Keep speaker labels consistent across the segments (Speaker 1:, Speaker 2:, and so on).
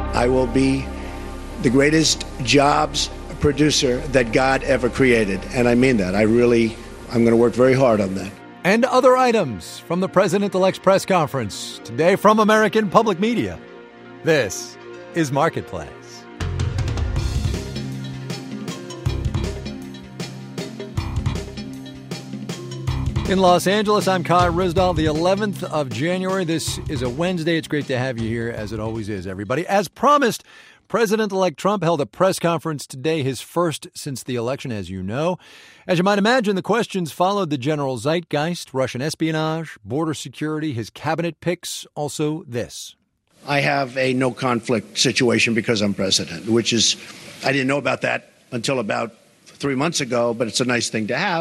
Speaker 1: I will be the greatest jobs producer that God ever created. And I mean that. I'm going to work very hard on that.
Speaker 2: And other items from the President-elect's press conference today from American Public Media. This is Marketplace. In Los Angeles, I'm Kai Ryssdal, the 11th of January. This is a Wednesday. It's great to have you here, as it always is, everybody. As promised, President-elect Trump held a press conference today, his first since the election, as you know. As you might imagine, the questions followed the general zeitgeist, Russian espionage, border security, his cabinet picks, also this.
Speaker 1: I have a no-conflict situation because I'm president, which is, I didn't know about that until about 3 months ago, but it's a nice thing to have.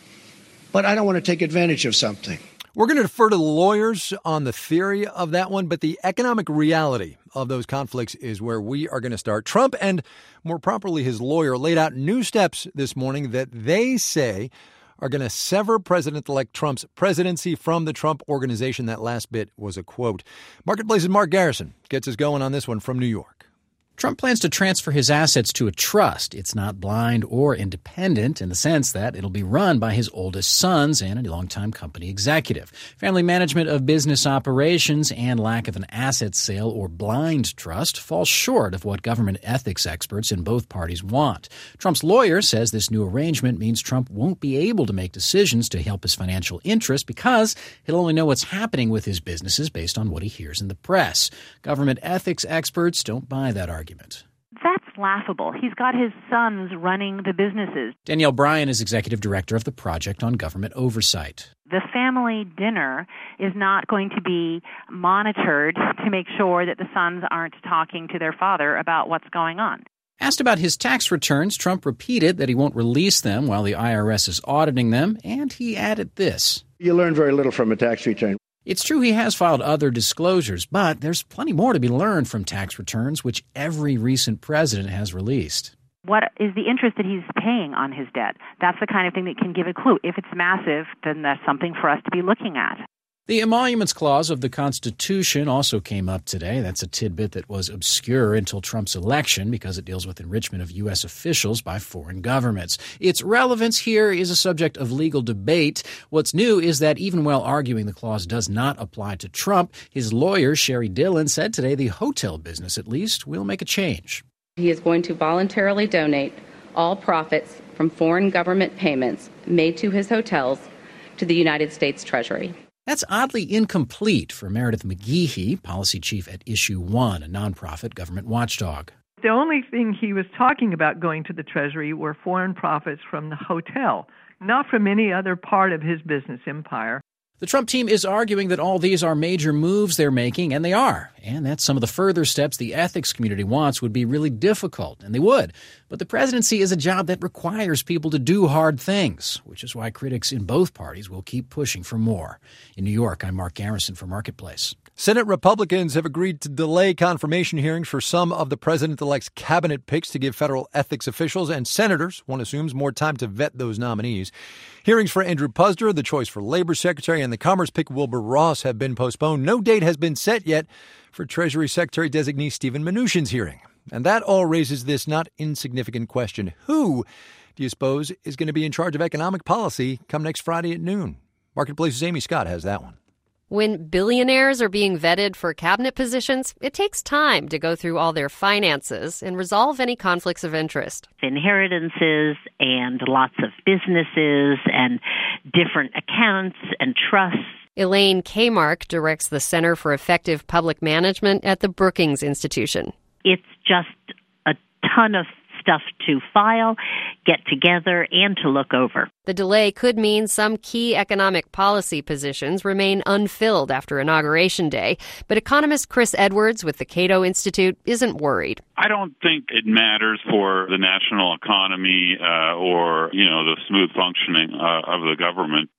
Speaker 1: But I don't want to take advantage of something.
Speaker 2: We're going to defer to the lawyers on the theory of that one, but the economic reality of those conflicts is where we are going to start. Trump and, more properly, his lawyer laid out new steps this morning that they say are going to sever President-elect Trump's presidency from the Trump Organization. That last bit was a quote. Marketplace's Mark Garrison gets us going on this one from New York.
Speaker 3: Trump plans to transfer his assets to a trust. It's not blind or independent in the sense that it'll be run by his oldest sons and a longtime company executive. Family management of business operations and lack of an asset sale or blind trust falls short of what government ethics experts in both parties want. Trump's lawyer says this new arrangement means Trump won't be able to make decisions to help his financial interests because he'll only know what's happening with his businesses based on what he hears in the press. Government ethics experts don't buy that argument.
Speaker 4: That's laughable. He's got his sons running the businesses.
Speaker 3: Danielle Bryan is executive director of the Project on Government Oversight.
Speaker 4: The family dinner is not going to be monitored to make sure that the sons aren't talking to their father about what's going on.
Speaker 3: Asked about his tax returns, Trump repeated that he won't release them while the IRS is auditing them, and he added this.
Speaker 1: You learn very little from a tax return.
Speaker 3: It's true he has filed other disclosures, but there's plenty more to be learned from tax returns, which every recent president has released.
Speaker 4: What is the interest that he's paying on his debt? That's the kind of thing that can give a clue. If it's massive, then that's something for us to be looking at.
Speaker 3: The Emoluments Clause of the Constitution also came up today. That's a tidbit that was obscure until Trump's election because it deals with enrichment of U.S. officials by foreign governments. Its relevance here is a subject of legal debate. What's new is that even while arguing the clause does not apply to Trump, his lawyer, Sherry Dillon, said today the hotel business, at least, will make a change.
Speaker 5: He is going to voluntarily donate all profits from foreign government payments made to his hotels to the United States Treasury.
Speaker 3: That's oddly incomplete for Meredith McGehee, policy chief at Issue One, a nonprofit government watchdog.
Speaker 6: The only thing he was talking about going to the Treasury were foreign profits from the hotel, not from any other part of his business empire.
Speaker 3: The Trump team is arguing that all these are major moves they're making, and they are. And that some of the further steps the ethics community wants would be really difficult, and they would. But the presidency is a job that requires people to do hard things, which is why critics in both parties will keep pushing for more. In New York, I'm Mark Garrison for Marketplace.
Speaker 2: Senate Republicans have agreed to delay confirmation hearings for some of the president-elect's cabinet picks to give federal ethics officials and senators, one assumes, more time to vet those nominees. Hearings for Andrew Puzder, the choice for Labor Secretary, and the Commerce pick Wilbur Ross have been postponed. No date has been set yet for Treasury Secretary-designee Steven Mnuchin's hearing. And that all raises this not insignificant question. Who do you suppose is going to be in charge of economic policy come next Friday at noon? Marketplace's Amy Scott has that one.
Speaker 7: When billionaires are being vetted for cabinet positions, it takes time to go through all their finances and resolve any conflicts of interest.
Speaker 8: Inheritances and lots of businesses and different accounts and trusts.
Speaker 7: Elaine Kamark directs the Center for Effective Public Management at the Brookings Institution.
Speaker 8: It's just a ton of stuff to file, get together, and to look over.
Speaker 7: The delay could mean some key economic policy positions remain unfilled after Inauguration Day, but economist Chris Edwards with the Cato Institute isn't worried.
Speaker 9: I don't think it matters for the national economy or, the smooth functioning of the government.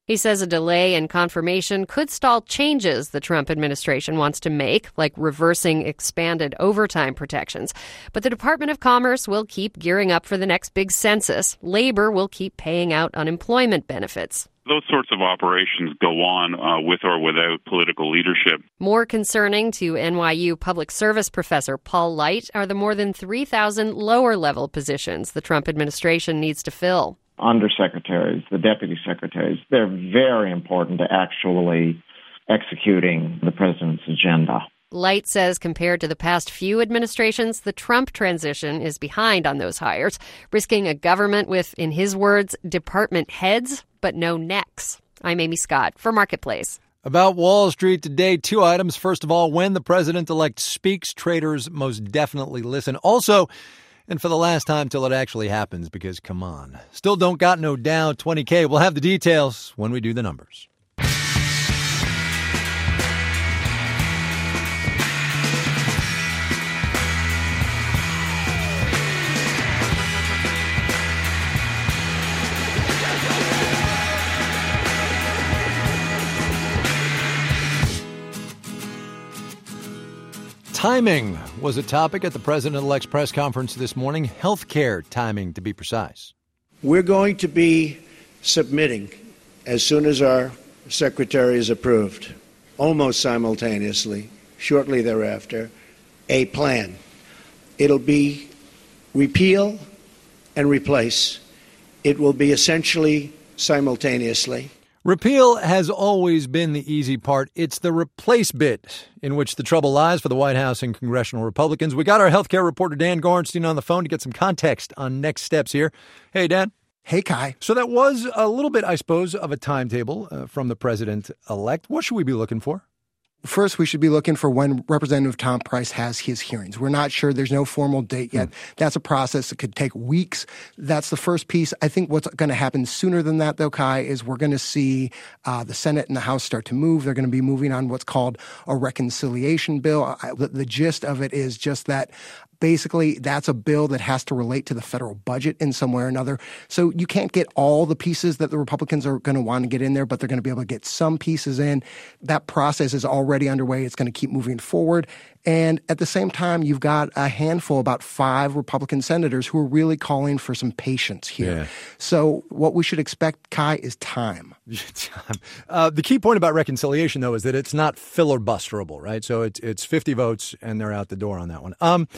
Speaker 7: He says a delay in confirmation could stall changes the Trump administration wants to make, like reversing expanded overtime protections. But the Department of Commerce will keep gearing up for the next big census. Labor will keep paying out unemployment benefits.
Speaker 9: Those sorts of operations go on with or without political leadership.
Speaker 7: More concerning to NYU public service professor Paul Light are the more than 3,000 lower-level positions the Trump administration needs to fill.
Speaker 10: Undersecretaries, the deputy secretaries, they're very important to actually executing the president's agenda.
Speaker 7: Light says compared to the past few administrations, the Trump transition is behind on those hires, risking a government with, in his words, department heads, but no necks. I'm Amy Scott for Marketplace.
Speaker 2: About Wall Street today, 2 items. First of all, when the president-elect speaks, traders most definitely listen. Also, and for the last time till it actually happens, because come on, still don't got no Dow 20K. We'll have the details when we do the numbers. Timing was a topic at the president-elect's press conference this morning. Healthcare timing, to be precise.
Speaker 1: We're going to be submitting, as soon as our secretary is approved, almost simultaneously, shortly thereafter, a plan. It'll be repeal and replace. It will be essentially simultaneously.
Speaker 2: Repeal has always been the easy part. It's the replace bit in which the trouble lies for the White House and congressional Republicans. We got our healthcare reporter Dan Gorenstein on the phone to get some context on next steps here. Hey, Dan.
Speaker 11: Hey, Kai.
Speaker 2: So that was a little bit, I suppose, of a timetable from the president-elect. What should we be looking for?
Speaker 11: First, we should be looking for when Representative Tom Price has his hearings. We're not sure. There's no formal date yet. That's a process that could take weeks. That's the first piece. I think what's going to happen sooner than that, though, Kai, is we're going to see the Senate and the House start to move. They're going to be moving on what's called a reconciliation bill. The gist of it is just that basically, that's a bill that has to relate to the federal budget in some way or another. So you can't get all the pieces that the Republicans are going to want to get in there, but they're going to be able to get some pieces in. That process is already underway. It's going to keep moving forward. And at the same time, you've got a handful, about 5 Republican senators who are really calling for some patience here.
Speaker 2: Yeah.
Speaker 11: So what we should expect, Kai, is time.
Speaker 2: The key point about reconciliation, though, is that it's not filibusterable, right? So it's 50 votes, and they're out the door on that one.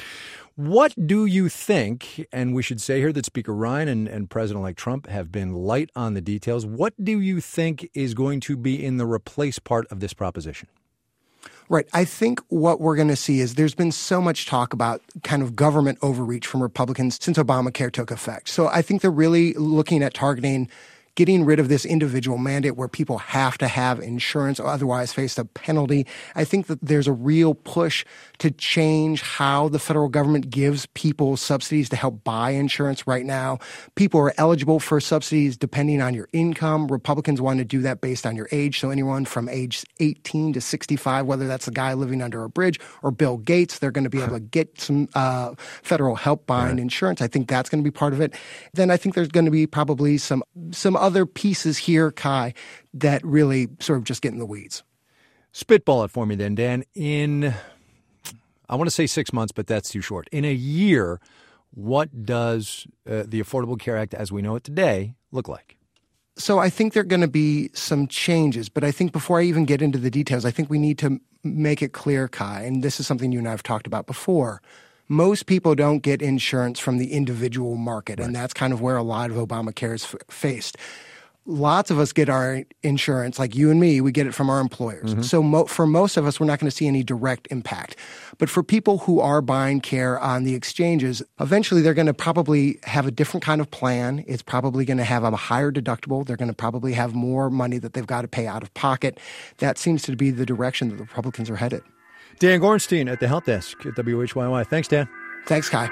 Speaker 2: What do you think, and we should say here that Speaker Ryan and President-elect Trump have been light on the details, what do you think is going to be in the replace part of this proposition?
Speaker 11: Right. I think what we're going to see is there's been so much talk about kind of government overreach from Republicans since Obamacare took effect. So I think they're really looking at targeting getting rid of this individual mandate where people have to have insurance or otherwise face a penalty. I think that there's a real push to change how the federal government gives people subsidies to help buy insurance right now. People are eligible for subsidies depending on your income. Republicans want to do that based on your age. So anyone from age 18 to 65, whether that's a guy living under a bridge or Bill Gates, they're going to be able to get some federal help buying insurance. I think that's going to be part of it. Then I think there's going to be probably some other pieces here, Kai, that really sort of just get in the weeds.
Speaker 2: Spitball it for me then, Dan. In, I want to say 6 months, but that's too short. In a year, what does the Affordable Care Act as we know it today look like?
Speaker 11: So I think there are going to be some changes, but I think before I even get into the details, I think we need to make it clear, Kai, and this is something you and I have talked about before. Most people don't get insurance from the individual market, and that's kind of where a lot of Obamacare is faced. Lots of us get our insurance, like you and me, we get it from our employers. Mm-hmm. So for most of us, we're not going to see any direct impact. But for people who are buying care on the exchanges, eventually they're going to probably have a different kind of plan. It's probably going to have a higher deductible. They're going to probably have more money that they've got to pay out of pocket. That seems to be the direction that the Republicans are headed.
Speaker 2: Dan Gorenstein at the Health Desk at WHYY. Thanks, Dan.
Speaker 11: Thanks, Kai.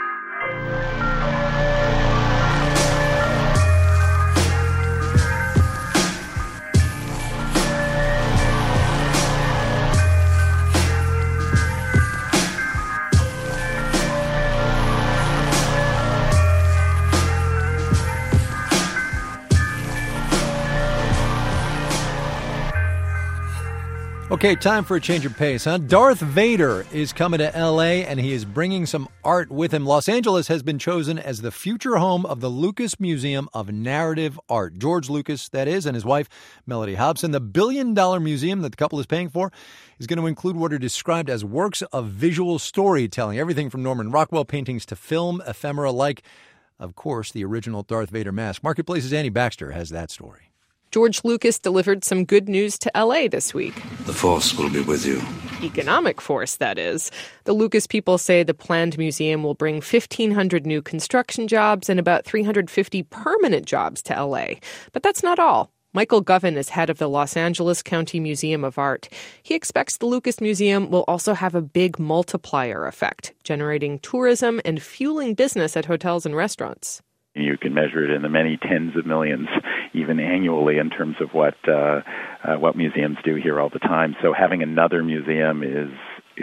Speaker 2: Okay, time for a change of pace, huh? Darth Vader is coming to L.A., and he is bringing some art with him. Los Angeles has been chosen as the future home of the Lucas Museum of Narrative Art. George Lucas, that is, and his wife, Mellody Hobson. The billion-dollar museum that the couple is paying for is going to include what are described as works of visual storytelling, everything from Norman Rockwell paintings to film ephemera like, of course, the original Darth Vader mask. Marketplace's Annie Baxter has that story.
Speaker 12: George Lucas delivered some good news to L.A. this week.
Speaker 13: The Force will be with you.
Speaker 12: Economic force, that is. The Lucas people say the planned museum will bring 1,500 new construction jobs and about 350 permanent jobs to L.A. But that's not all. Michael Govan is head of the Los Angeles County Museum of Art. He expects the Lucas Museum will also have a big multiplier effect, generating tourism and fueling business at hotels and restaurants.
Speaker 14: You can measure it in the many tens of millions, even annually, in terms of what museums do here all the time. So having another museum is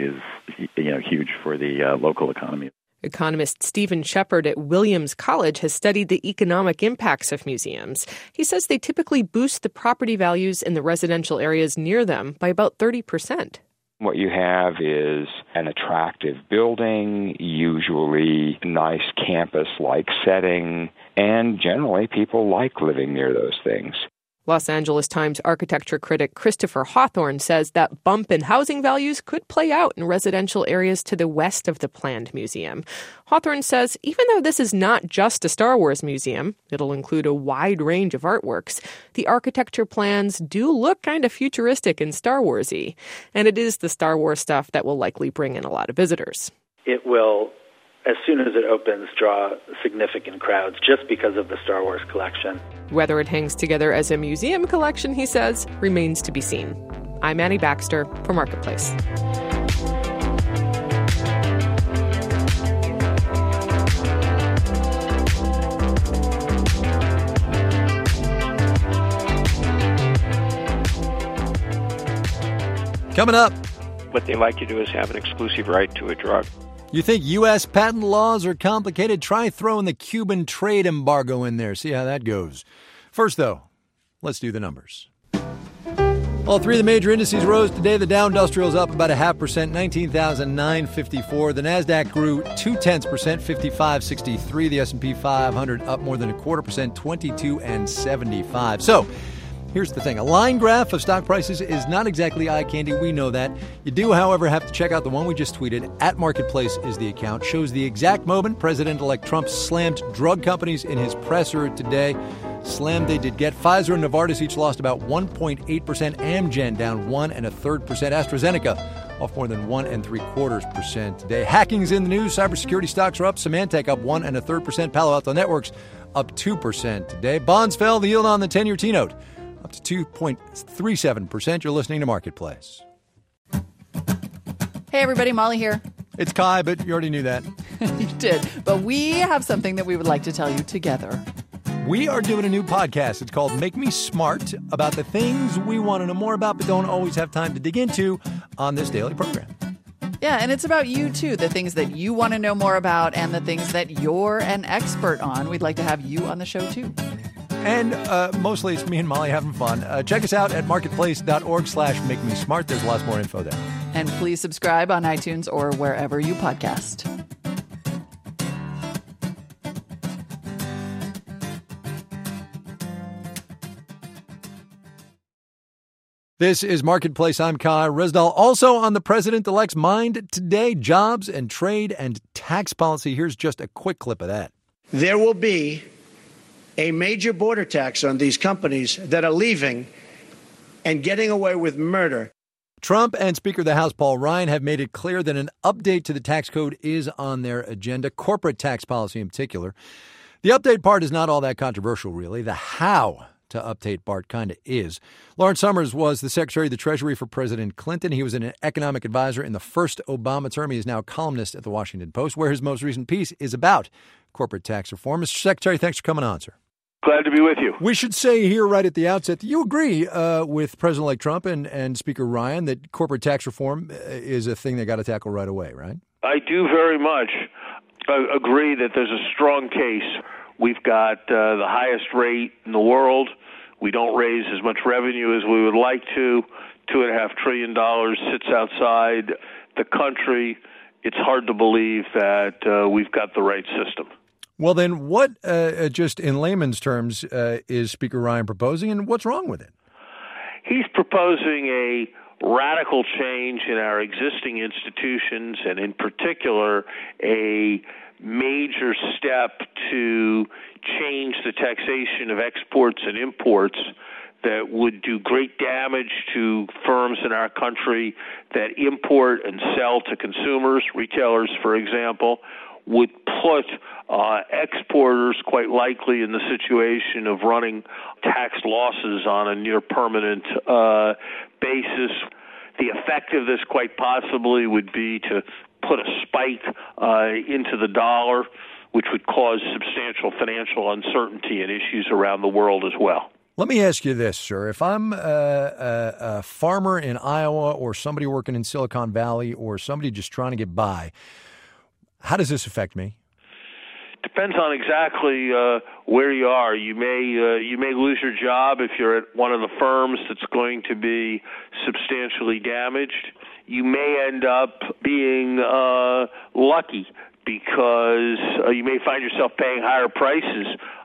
Speaker 14: huge for the local economy.
Speaker 12: Economist Stephen Shepard at Williams College has studied the economic impacts of museums. He says they typically boost the property values in the residential areas near them by about 30%.
Speaker 15: What you have is an attractive building, usually nice campus-like setting, and generally people like living near those things.
Speaker 12: Los Angeles Times architecture critic Christopher Hawthorne says that bump in housing values could play out in residential areas to the west of the planned museum. Hawthorne says even though this is not just a Star Wars museum, it'll include a wide range of artworks, the architecture plans do look kind of futuristic and Star Wars-y. And it is the Star Wars stuff that will likely bring in a lot of visitors.
Speaker 16: It will, as soon as it opens, draw significant crowds just because of the Star Wars collection.
Speaker 12: Whether it hangs together as a museum collection, he says, remains to be seen. I'm Annie Baxter for Marketplace.
Speaker 2: Coming up.
Speaker 17: What they like to do is have an exclusive right to a drug.
Speaker 2: You think U.S. patent laws are complicated? Try throwing the Cuban trade embargo in there. See how that goes. First, though, let's do the numbers. All three of the major indices rose today. The Dow Industrial is up about 0.5%, 19,954. The Nasdaq grew 0.2%, 5563. The S&P 500 up more than 0.25%, 22.75. So, here's the thing. A line graph of stock prices is not exactly eye candy. We know that. You do, however, have to check out the one we just tweeted. At Marketplace is the account. Shows the exact moment President-elect Trump slammed drug companies in his presser today. Slammed they did get. Pfizer and Novartis each lost about 1.8%. Amgen down 1.33%. AstraZeneca off more than 1.75% today. Hacking's in the news. Cybersecurity stocks are up. Symantec up 1.33%. Palo Alto Networks up 2% today. Bonds fell. The yield on the 10-year T-note up to 2.37%. You're listening to Marketplace.
Speaker 18: Hey, everybody. Molly here.
Speaker 2: It's Kai, but you already knew that.
Speaker 18: You did. But we have something that we would like to tell you together.
Speaker 2: We are doing a new podcast. It's called Make Me Smart, about the things we want to know more about but don't always have time to dig into on this daily program.
Speaker 18: Yeah, and it's about you, too, the things that you want to know more about and the things that you're an expert on. We'd like to have you on the show, too.
Speaker 2: And mostly it's me and Molly having fun. Check us out at marketplace.org/makemesmart. There's lots more info there.
Speaker 18: And please subscribe on iTunes or wherever you podcast.
Speaker 2: This is Marketplace. I'm Kai Resdahl. Also on the president-elect's mind today, jobs and trade and tax policy. Here's just a quick clip of that.
Speaker 1: There will be a major border tax on these companies that are leaving and getting away with murder.
Speaker 2: Trump and Speaker of the House Paul Ryan have made it clear that an update to the tax code is on their agenda, corporate tax policy in particular. The update part is not all that controversial, really. The how to update part kind of is. Lawrence Summers was the Secretary of the Treasury for President Clinton. He was an economic advisor in the first Obama term. He is now a columnist at the Washington Post, where his most recent piece is about corporate tax reform. Mr. Secretary, thanks for coming on, sir.
Speaker 19: Glad to be with you.
Speaker 2: We should say here right at the outset that you agree with President-elect Trump and Speaker Ryan that corporate tax reform is a thing they got to tackle right away, right?
Speaker 19: I do very much agree that there's a strong case. We've got the highest rate in the world. We don't raise as much revenue as we would like to. $2.5 trillion sits outside the country, it's hard to believe that we've got the right system.
Speaker 2: Well, then what, just in layman's terms, is Speaker Ryan proposing, and what's wrong with it?
Speaker 19: He's proposing a radical change in our existing institutions, and in particular, a major step to change the taxation of exports and imports that would do great damage to firms in our country that import and sell to consumers, retailers, for example, would put exporters quite likely in the situation of running tax losses on a near permanent basis. The effect of this quite possibly would be to put a spike into the dollar, which would cause substantial financial uncertainty and issues around the world as well.
Speaker 2: Let me ask you this, sir. If I'm a farmer in Iowa or somebody working in Silicon Valley or somebody just trying to get by, how does this affect me?
Speaker 19: Depends on exactly where you are. You may lose your job if you're at one of the firms that's going to be substantially damaged. You may end up being lucky because you may find yourself paying higher prices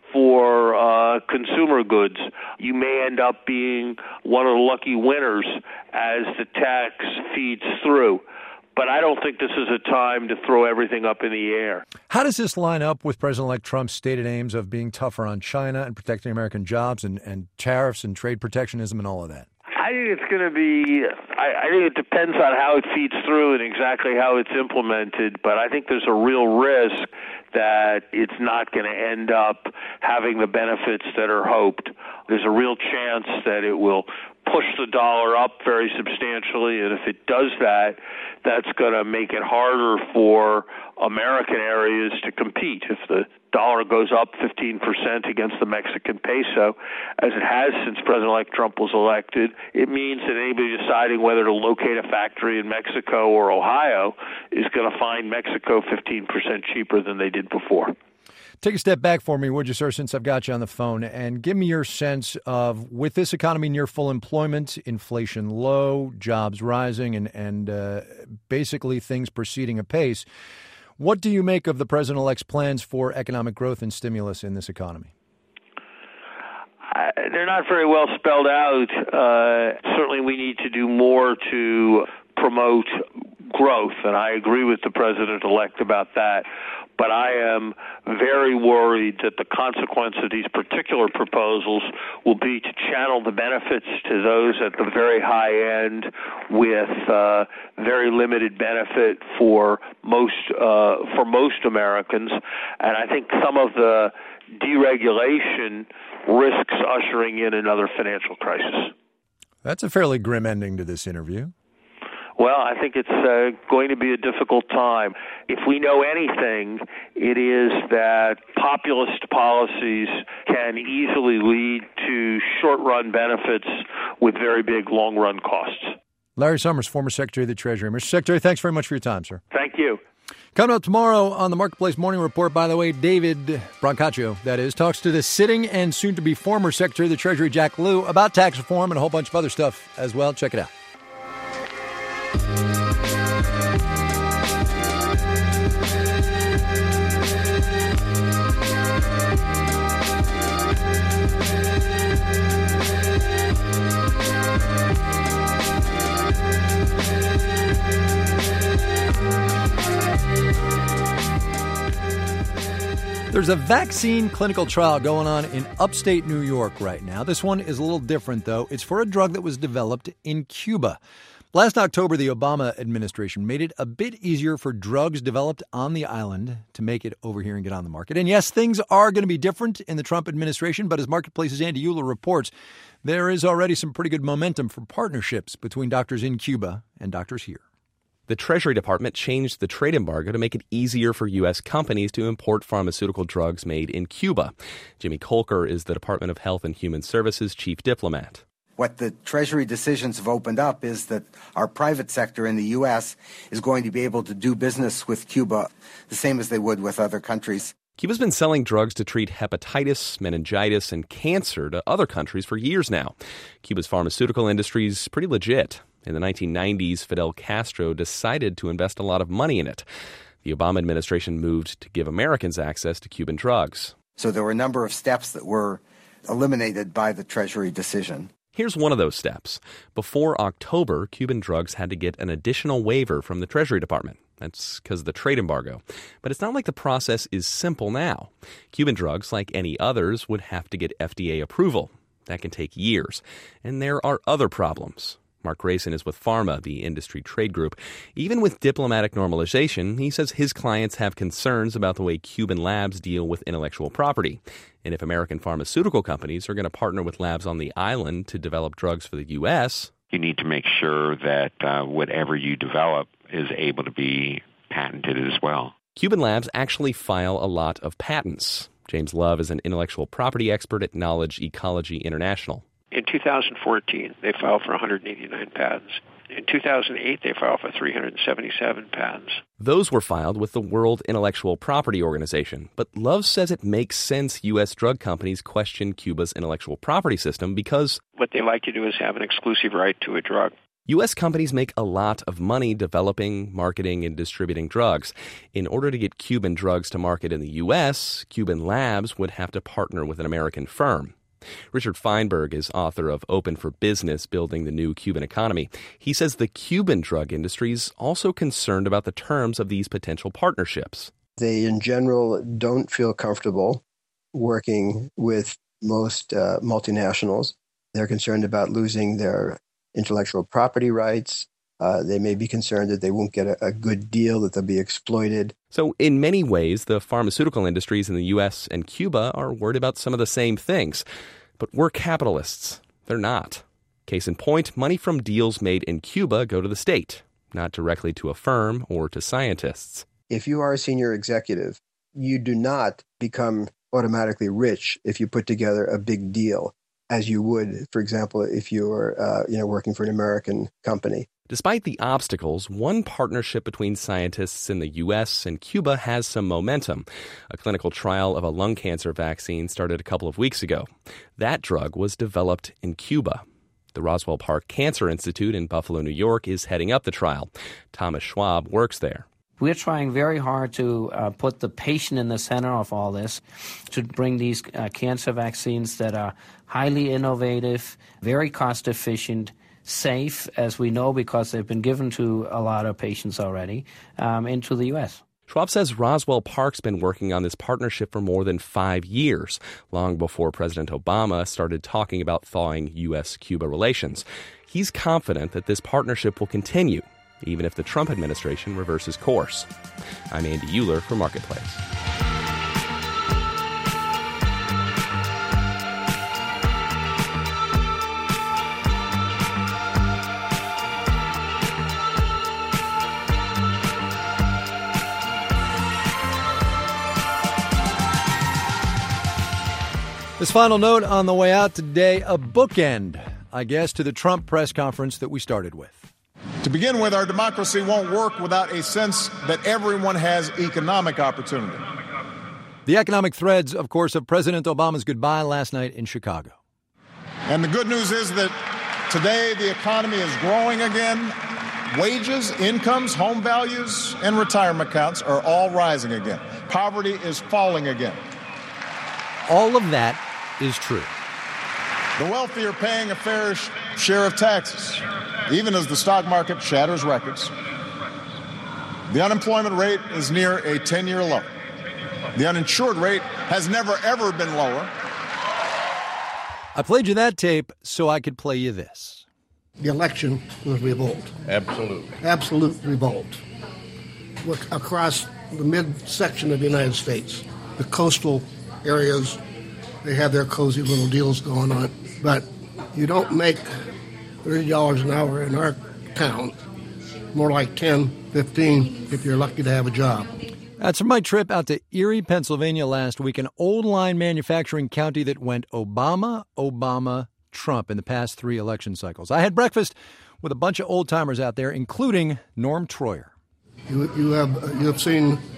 Speaker 19: for consumer goods. You may end up being one of the lucky winners as the tax feeds through. But I don't think this is a time to throw everything up in the air.
Speaker 2: How does this line up with President-elect Trump's stated aims of being tougher on China and protecting American jobs and tariffs and trade protectionism and all of that?
Speaker 19: I think it's going to be, I think it depends on how it feeds through and exactly how it's implemented, but I think there's a real risk that it's not going to end up having the benefits that are hoped. There's a real chance that it will push the dollar up very substantially, and if it does that, that's going to make it harder for American areas to compete. If the dollar goes up 15% against the Mexican peso, as it has since President-elect Trump was elected, it means that anybody deciding whether to locate a factory in Mexico or Ohio is going to find Mexico 15% cheaper than they did before.
Speaker 2: Take a step back for me, would you, sir, since I've got you on the phone, and give me your sense of, with this economy near full employment, inflation low, jobs rising, and basically things proceeding apace, what do you make of the President-elect's plans for economic growth and stimulus in this economy?
Speaker 19: They're not very well spelled out. Certainly we need to do more to promote growth, and I agree with the President-elect about that. But I am very worried that the consequence of these particular proposals will be to channel the benefits to those at the very high end with very limited benefit for most Americans. And I think some of the deregulation risks ushering in another financial crisis.
Speaker 2: That's a fairly grim ending to this interview.
Speaker 19: Well, I think it's going to be a difficult time. If we know anything, it is that populist policies can easily lead to short-run benefits with very big long-run costs.
Speaker 2: Larry Summers, former Secretary of the Treasury. Mr. Secretary, thanks very much for your time, sir.
Speaker 19: Thank you.
Speaker 2: Coming up tomorrow on the Marketplace Morning Report, by the way, David Brancaccio, that is, talks to the sitting and soon-to-be former Secretary of the Treasury, Jack Lew, about tax reform and a whole bunch of other stuff as well. Check it out. There's a vaccine clinical trial going on in upstate New York right now. This one is a little different, though. It's for a drug that was developed in Cuba. Last October, the Obama administration made it a bit easier for drugs developed on the island to make it over here and get on the market. And yes, things are going to be different in the Trump administration, but as Marketplace's Andy Euler reports, there is already some pretty good momentum for partnerships between doctors in Cuba and doctors here.
Speaker 20: The Treasury Department changed the trade embargo to make it easier for U.S. companies to import pharmaceutical drugs made in Cuba. Jimmy Kolker is the Department of Health and Human Services chief diplomat.
Speaker 21: What the Treasury decisions have opened up is that our private sector in the U.S. is going to be able to do business with Cuba the same as they would with other countries.
Speaker 20: Cuba's been selling drugs to treat hepatitis, meningitis, and cancer to other countries for years now. Cuba's pharmaceutical industry is pretty legit. In the 1990s, Fidel Castro decided to invest a lot of money in it. The Obama administration moved to give Americans access to Cuban drugs.
Speaker 21: So there were a number of steps that were eliminated by the Treasury decision.
Speaker 20: Here's one of those steps. Before October, Cuban drugs had to get an additional waiver from the Treasury Department. That's because of the trade embargo. But it's not like the process is simple now. Cuban drugs, like any others, would have to get FDA approval. That can take years. And there are other problems. Mark Grayson is with PhRMA, the industry trade group. Even with diplomatic normalization, he says his clients have concerns about the way Cuban labs deal with intellectual property. And if American pharmaceutical companies are going to partner with labs on the island to develop drugs for the U.S.,
Speaker 15: you need to make sure that whatever you develop is able to be patented as well.
Speaker 20: Cuban labs actually file a lot of patents. James Love is an intellectual property expert at Knowledge Ecology International.
Speaker 17: In 2014, they filed for 189 patents. In 2008, they filed for 377 patents.
Speaker 20: Those were filed with the World Intellectual Property Organization. But Love says it makes sense U.S. drug companies question Cuba's intellectual property system because
Speaker 17: what they like to do is have an exclusive right to a drug.
Speaker 20: U.S. companies make a lot of money developing, marketing, and distributing drugs. In order to get Cuban drugs to market in the U.S., Cuban labs would have to partner with an American firm. Richard Feinberg is author of Open for Business, Building the New Cuban Economy. He says the Cuban drug industry is also concerned about the terms of these potential partnerships.
Speaker 4: They, in general, don't feel comfortable working with most multinationals. They're concerned about losing their intellectual property rights. They may be concerned that they won't get a good deal, that they'll be exploited.
Speaker 20: So in many ways, the pharmaceutical industries in the U.S. and Cuba are worried about some of the same things. But we're capitalists. They're not. Case in point, money from deals made in Cuba go to the state, not directly to a firm or to scientists.
Speaker 4: If you are a senior executive, you do not become automatically rich if you put together a big deal, as you would, for example, if you were working for an American company.
Speaker 20: Despite the obstacles, one partnership between scientists in the U.S. and Cuba has some momentum. A clinical trial of a lung cancer vaccine started a couple of weeks ago. That drug was developed in Cuba. The Roswell Park Cancer Institute in Buffalo, New York, is heading up the trial. Thomas Schwab works there.
Speaker 22: We're trying very hard to put the patient in the center of all this, to bring these cancer vaccines that are highly innovative, very cost-efficient, safe, as we know because they've been given to a lot of patients already, into the U.S.
Speaker 20: Schwab says Roswell Park's been working on this partnership for more than 5 years, long before President Obama started talking about thawing U.S.-Cuba relations. He's confident that this partnership will continue, even if the Trump administration reverses course. I'm Andy Euler for Marketplace.
Speaker 2: This final note on the way out today, a bookend, I guess, to the Trump press conference that we started with.
Speaker 23: To begin with, our democracy won't work without a sense that everyone has economic opportunity.
Speaker 2: The economic threads, of course, of President Obama's goodbye last night in Chicago.
Speaker 23: And the good news is that today the economy is growing again. Wages, incomes, home values, and retirement accounts are all rising again. Poverty is falling again.
Speaker 2: All of that is true.
Speaker 23: The wealthy are paying a fair share of taxes, even as the stock market shatters records. The unemployment rate is near a 10-year low. The uninsured rate has never, ever been lower.
Speaker 2: I played you that tape so I could play you this.
Speaker 24: The election was revolt.
Speaker 23: Absolutely.
Speaker 24: Absolute revolt. Across the midsection of the United States, the coastal areas, they have their cozy little deals going on. But you don't make $30 an hour in our town. More like 10, 15 if you're lucky to have a job.
Speaker 2: That's from my trip out to Erie, Pennsylvania last week, an old-line manufacturing county that went Obama, Obama, Trump in the past 3 election cycles. I had breakfast with a bunch of old-timers out there, including Norm Troyer.
Speaker 24: You have seen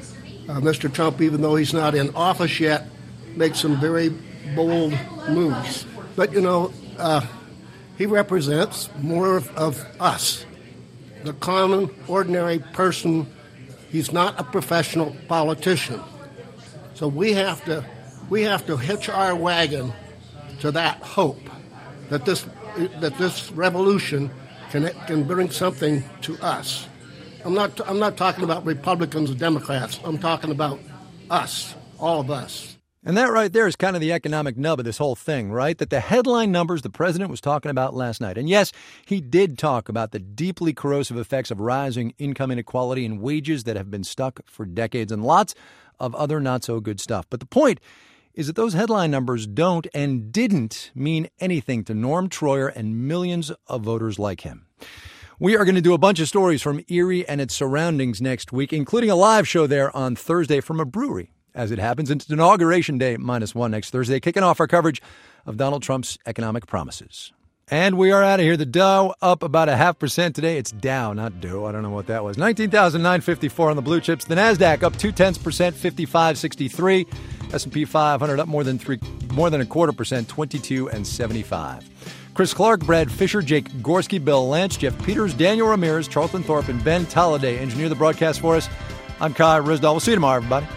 Speaker 24: Mr. Trump, even though he's not in office yet, makes some very bold moves. But, he represents more of us, the common, ordinary person. He's not a professional politician. So we have to hitch our wagon to that hope that this revolution can bring something to us. I'm not talking about Republicans and Democrats. I'm talking about us, all of us.
Speaker 2: And that right there is kind of the economic nub of this whole thing, right? That the headline numbers the president was talking about last night. And yes, he did talk about the deeply corrosive effects of rising income inequality and wages that have been stuck for decades and lots of other not so good stuff. But the point is that those headline numbers don't and didn't mean anything to Norm Troyer and millions of voters like him. We are going to do a bunch of stories from Erie and its surroundings next week, including a live show there on Thursday from a brewery. As it happens, it's Inauguration Day -1 next Thursday, kicking off our coverage of Donald Trump's economic promises. And we are out of here. The Dow up about 0.5% today. It's Dow, not Doe. I don't know what that was. 19,954 on the blue chips. The Nasdaq up 0.2%, 55.63. S&P 500 up more than 0.25%, 22.75. Chris Clark, Brad Fisher, Jake Gorski, Bill Lance, Jeff Peters, Daniel Ramirez, Charlton Thorpe, and Ben Talladay engineer the broadcast for us. I'm Kai Ryssdal. We'll see you tomorrow, everybody.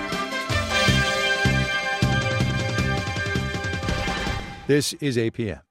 Speaker 2: This is APM.